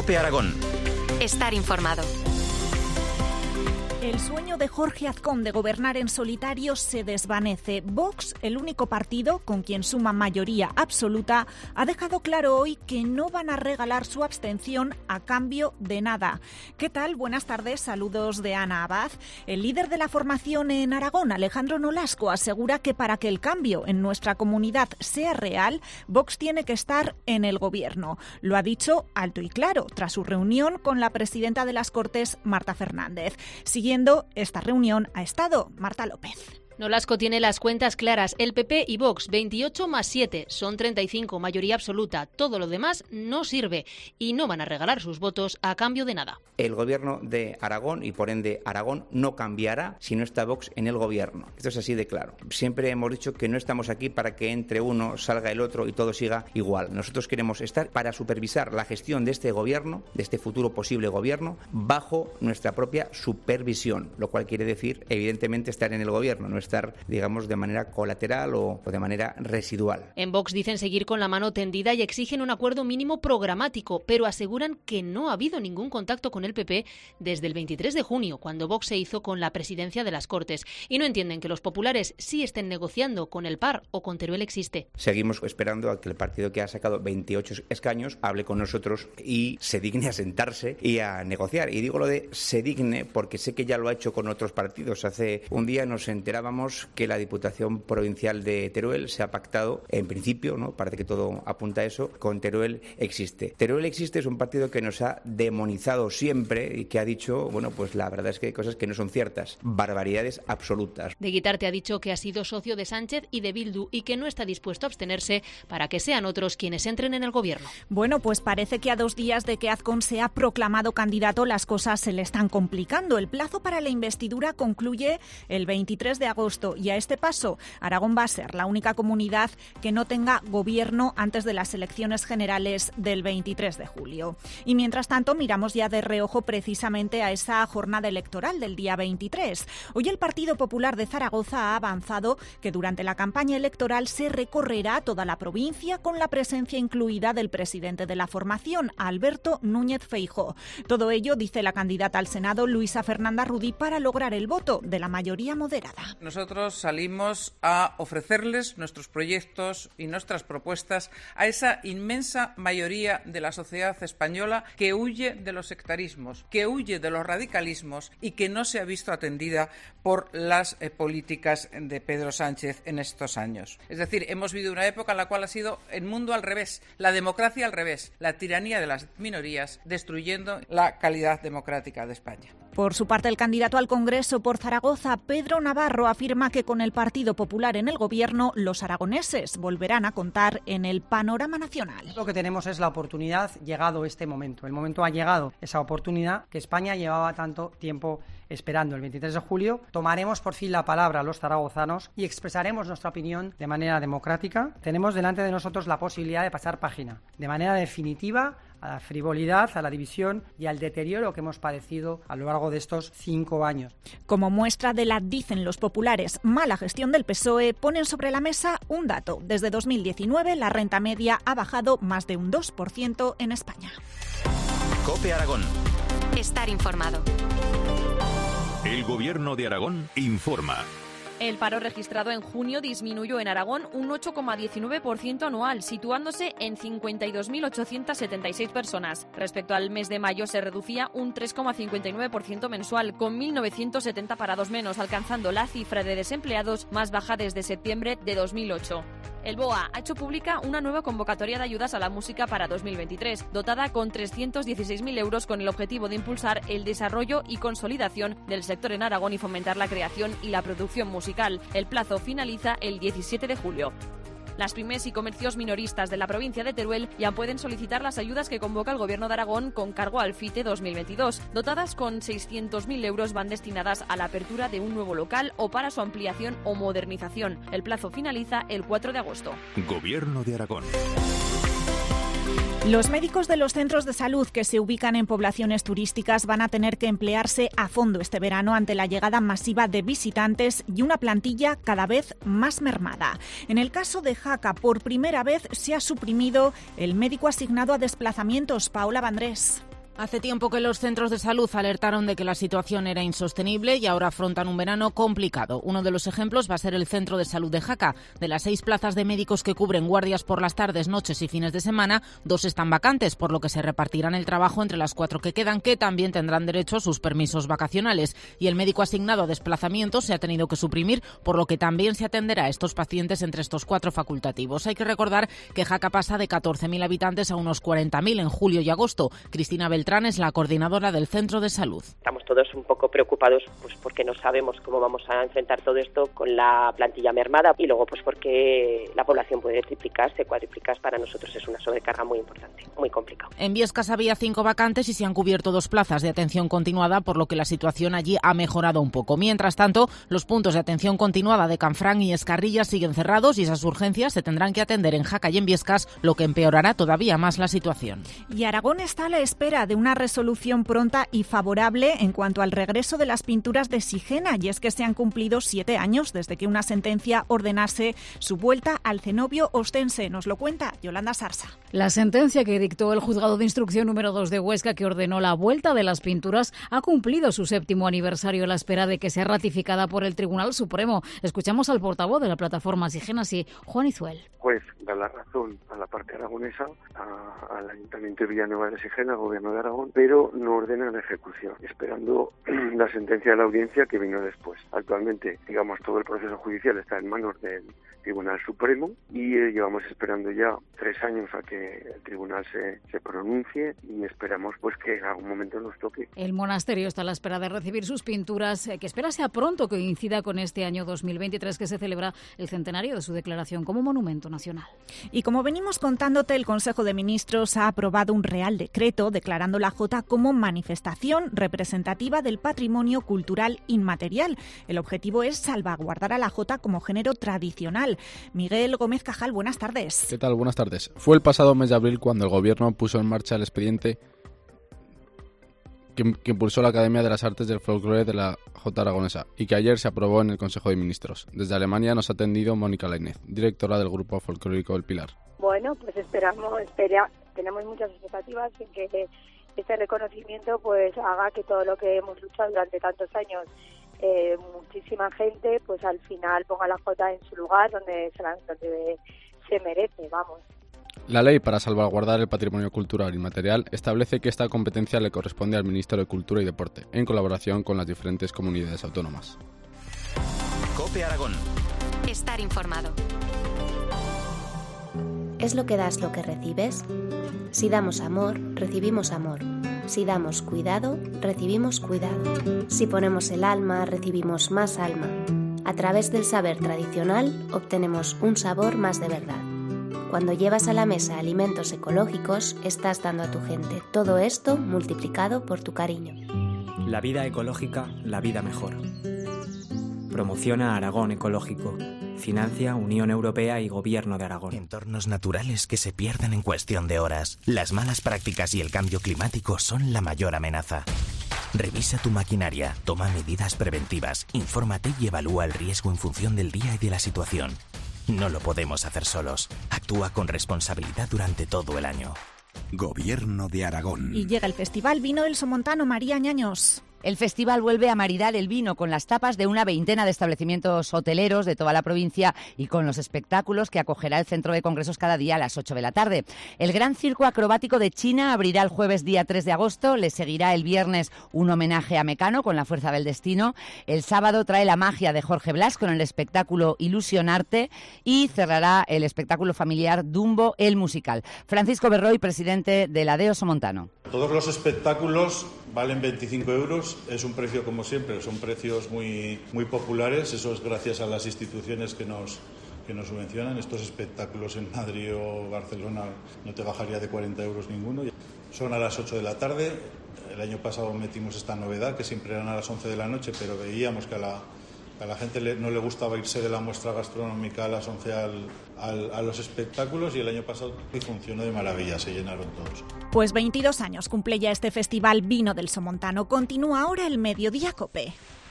COPE Aragón. Estar informado. El sueño de Jorge Azcón de gobernar en solitario se desvanece. Vox, el único partido con quien suma mayoría absoluta, ha dejado claro hoy que no van a regalar su abstención a cambio de nada. ¿Qué tal? Buenas tardes, saludos de Ana Abad. El líder de la formación en Aragón, Alejandro Nolasco, asegura que para que el cambio en nuestra comunidad sea real, Vox tiene que estar en el gobierno. Lo ha dicho alto y claro tras su reunión con la presidenta de las Cortes, Marta Fernández. Siguiendo esta reunión ha estado Marta López. Nolasco tiene las cuentas claras. El PP y Vox, 28 más 7, son 35, mayoría absoluta. Todo lo demás no sirve y no van a regalar sus votos a cambio de nada. El gobierno de Aragón y por ende Aragón no cambiará si no está Vox en el gobierno. Esto es así de claro. Siempre hemos dicho que no estamos aquí para que entre uno, salga el otro y todo siga igual. Nosotros queremos estar para supervisar la gestión de este gobierno, de este futuro posible gobierno, bajo nuestra propia supervisión, lo cual quiere decir, evidentemente, estar en el gobierno, no estar, digamos, de manera colateral o de manera residual. En Vox dicen seguir con la mano tendida y exigen un acuerdo mínimo programático, pero aseguran que no ha habido ningún contacto con el PP desde el 23 de junio, cuando Vox se hizo con la presidencia de las Cortes. Y no entienden que los populares sí estén negociando con el PAR o con Teruel Existe. Seguimos esperando a que el partido que ha sacado 28 escaños hable con nosotros y se digne a sentarse y a negociar. Y digo lo de se digne porque sé que ya lo ha hecho con otros partidos. Hace un día nos enterábamos que la Diputación Provincial de Teruel se ha pactado, en principio, ¿no? Parece que todo apunta a eso, con Teruel Existe. Teruel Existe es un partido que nos ha demonizado siempre y que ha dicho, bueno, pues la verdad es que hay cosas que no son ciertas, barbaridades absolutas. De Guitarte ha dicho que ha sido socio de Sánchez y de Bildu y que no está dispuesto a abstenerse para que sean otros quienes entren en el gobierno. Bueno, pues parece que a 2 días de que Azcón sea proclamado candidato, las cosas se le están complicando. El plazo para la investidura concluye el 23 de agosto y a este paso Aragón va a ser la única comunidad que no tenga gobierno antes de las elecciones generales del 23 de julio. Y mientras tanto miramos ya de reojo precisamente a esa jornada electoral del día 23. Hoy el Partido Popular de Zaragoza ha avanzado que durante la campaña electoral se recorrerá toda la provincia con la presencia incluida del presidente de la formación, Alberto Núñez Feijóo. Todo ello, dice la candidata al Senado, Luisa Fernanda Rudí, para lograr el voto de la mayoría moderada. Nosotros salimos a ofrecerles nuestros proyectos y nuestras propuestas a esa inmensa mayoría de la sociedad española que huye de los sectarismos, que huye de los radicalismos y que no se ha visto atendida por las políticas de Pedro Sánchez en estos años. Es decir, hemos vivido una época en la cual ha sido el mundo al revés, la democracia al revés, la tiranía de las minorías, destruyendo la calidad democrática de España. Por su parte, el candidato al Congreso por Zaragoza, Pedro Navarro, afirma que con el Partido Popular en el gobierno, los aragoneses volverán a contar en el panorama nacional. Lo que tenemos es la oportunidad, llegado este momento. El momento ha llegado, esa oportunidad que España llevaba tanto tiempo esperando. El 23 de julio tomaremos por fin la palabra a los zaragozanos y expresaremos nuestra opinión de manera democrática. Tenemos delante de nosotros la posibilidad de pasar página de manera definitiva a la frivolidad, a la división y al deterioro que hemos padecido a lo largo de estos 5 años. Como muestra de la, dicen los populares, mala gestión del PSOE, ponen sobre la mesa un dato. Desde 2019 la renta media ha bajado más de un 2% en España. COPE Aragón. Estar informado. El Gobierno de Aragón informa. El paro registrado en junio disminuyó en Aragón un 8,19% anual, situándose en 52.876 personas. Respecto al mes de mayo se reducía un 3,59% mensual, con 1.970 parados menos, alcanzando la cifra de desempleados más baja desde septiembre de 2008. El BOA ha hecho pública una nueva convocatoria de ayudas a la música para 2023, dotada con 316.000 euros con el objetivo de impulsar el desarrollo y consolidación del sector en Aragón y fomentar la creación y la producción musical. El plazo finaliza el 17 de julio. Las pymes y comercios minoristas de la provincia de Teruel ya pueden solicitar las ayudas que convoca el Gobierno de Aragón con cargo al FITE 2022. Dotadas con 600.000 euros van destinadas a la apertura de un nuevo local o para su ampliación o modernización. El plazo finaliza el 4 de agosto. Gobierno de Aragón. Los médicos de los centros de salud que se ubican en poblaciones turísticas van a tener que emplearse a fondo este verano ante la llegada masiva de visitantes y una plantilla cada vez más mermada. En el caso de Jaca, por primera vez se ha suprimido el médico asignado a desplazamientos, Paola Vandrés. Hace tiempo que los centros de salud alertaron de que la situación era insostenible y ahora afrontan un verano complicado. Uno de los ejemplos va a ser el Centro de Salud de Jaca. De las 6 plazas de médicos que cubren guardias por las tardes, noches y fines de semana, 2 están vacantes, por lo que se repartirán el trabajo entre las 4 que quedan, que también tendrán derecho a sus permisos vacacionales. Y el médico asignado a desplazamientos se ha tenido que suprimir, por lo que también se atenderá a estos pacientes entre estos 4 facultativos. Hay que recordar que Jaca pasa de 14.000 habitantes a unos 40.000 en julio y agosto. Cristina Beltrán es la coordinadora del centro de salud. Estamos todos un poco preocupados pues porque no sabemos cómo vamos a enfrentar todo esto con la plantilla mermada y luego pues porque la población puede triplicarse, cuadriplicarse. Para nosotros es una sobrecarga muy importante, muy complicado. En Biescas había 5 vacantes y se han cubierto 2 plazas de atención continuada, por lo que la situación allí ha mejorado un poco. Mientras tanto, los puntos de atención continuada de Canfranc y Escarrillas siguen cerrados y esas urgencias se tendrán que atender en Jaca y en Biescas, lo que empeorará todavía más la situación. Y Aragón está a la espera de una resolución pronta y favorable en cuanto al regreso de las pinturas de Sigena, y es que se han cumplido 7 años desde que una sentencia ordenase su vuelta al cenobio ostense. Nos lo cuenta Yolanda Sarsa. La sentencia que dictó el Juzgado de Instrucción número 2 de Huesca, que ordenó la vuelta de las pinturas, ha cumplido su 7º aniversario a la espera de que sea ratificada por el Tribunal Supremo. Escuchamos al portavoz de la plataforma Sigena, sí, Juan Izuel. Pues da la razón a la parte aragonesa, al Ayuntamiento de Villanueva de Sigena, al Gobierno de Aragón, pero no ordena la ejecución, esperando la sentencia de la audiencia que vino después. Actualmente, digamos, todo el proceso judicial está en manos del Tribunal Supremo y llevamos esperando ya 3 años a que el tribunal se pronuncie y esperamos pues que en algún momento nos toque. El monasterio está a la espera de recibir sus pinturas, que espera sea pronto, que coincida con este año 2023, que se celebra el centenario de su declaración como monumento nacional. Y como venimos contándote, el Consejo de Ministros ha aprobado un Real Decreto declarando la Jota como manifestación representativa del patrimonio cultural inmaterial. El objetivo es salvaguardar a la Jota como género tradicional. Miguel Gómez Cajal, buenas tardes. ¿Qué tal? Buenas tardes. Fue el pasado mes de abril cuando el Gobierno puso en marcha el expediente que impulsó la Academia de las Artes del Folclore de la Jota Aragonesa y que ayer se aprobó en el Consejo de Ministros. Desde Alemania nos ha atendido Mónica Lainez, directora del Grupo Folclórico del Pilar. Bueno, pues tenemos muchas expectativas en que este reconocimiento pues haga que todo lo que hemos luchado durante tantos años, muchísima gente, pues al final ponga la Jota en su lugar donde se merece, vamos. La ley para salvaguardar el patrimonio cultural inmaterial establece que esta competencia le corresponde al Ministerio de Cultura y Deporte, en colaboración con las diferentes comunidades autónomas. COPE Aragón. Estar informado. ¿Es lo que das lo que recibes? Si damos amor, recibimos amor. Si damos cuidado, recibimos cuidado. Si ponemos el alma, recibimos más alma. A través del saber tradicional, obtenemos un sabor más de verdad. Cuando llevas a la mesa alimentos ecológicos, estás dando a tu gente todo esto multiplicado por tu cariño. La vida ecológica, la vida mejor. Promociona Aragón Ecológico. Financia Unión Europea y Gobierno de Aragón. Entornos naturales que se pierden en cuestión de horas. Las malas prácticas y el cambio climático son la mayor amenaza. Revisa tu maquinaria, toma medidas preventivas, infórmate y evalúa el riesgo en función del día y de la situación. No lo podemos hacer solos. Actúa con responsabilidad durante todo el año. Gobierno de Aragón. Y llega el Festival Vino del Somontano. María Ñaños. El festival vuelve a maridar el vino con las tapas de una veintena de establecimientos hoteleros de toda la provincia y con los espectáculos que acogerá el Centro de Congresos cada día a las 8 de la tarde. El Gran Circo Acrobático de China abrirá el jueves día 3 de agosto, le seguirá el viernes un homenaje a Mecano con La Fuerza del Destino, el sábado trae la magia de Jorge Blas con el espectáculo Ilusionarte y cerrará el espectáculo familiar Dumbo, el musical. Francisco Berroy, presidente de la DEO Somontano. Todos los espectáculos valen 25 euros, es un precio como siempre, son precios muy populares, eso es gracias a las instituciones que nos subvencionan. Estos espectáculos en Madrid o Barcelona no te bajaría de 40 euros ninguno. Son a las 8 de la tarde, el año pasado metimos esta novedad, que siempre eran a las 11 de la noche, pero veíamos que a la gente no le gustaba irse de la muestra gastronómica a las 11 a los espectáculos, y el año pasado funcionó de maravilla, se llenaron todos. Pues 22 años cumple ya este Festival Vino del Somontano. Continúa ahora el Mediodía COPE.